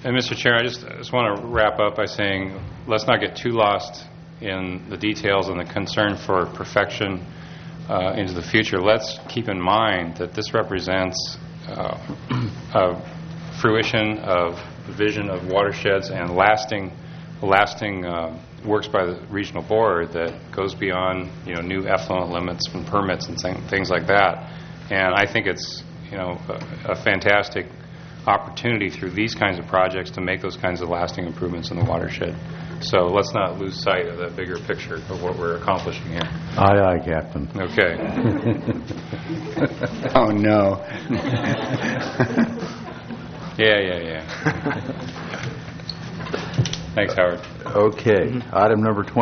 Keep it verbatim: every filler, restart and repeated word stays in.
And Mister Chair, I just, I just want to wrap up by saying, let's not get too lost in the details and the concern for perfection uh, into the future. Let's keep in mind that this represents uh, a fruition of the vision of watersheds and lasting, lasting uh, works by the regional board that goes beyond, you know, new effluent limits and permits and thing, things like that. And I think it's, you know, a, a fantastic opportunity through these kinds of projects to make those kinds of lasting improvements in the watershed. So let's not lose sight of the bigger picture of what we're accomplishing here. Aye, aye, Captain. Okay. Oh, no. Yeah, yeah, yeah. Thanks, Howard. Okay. Item number twenty.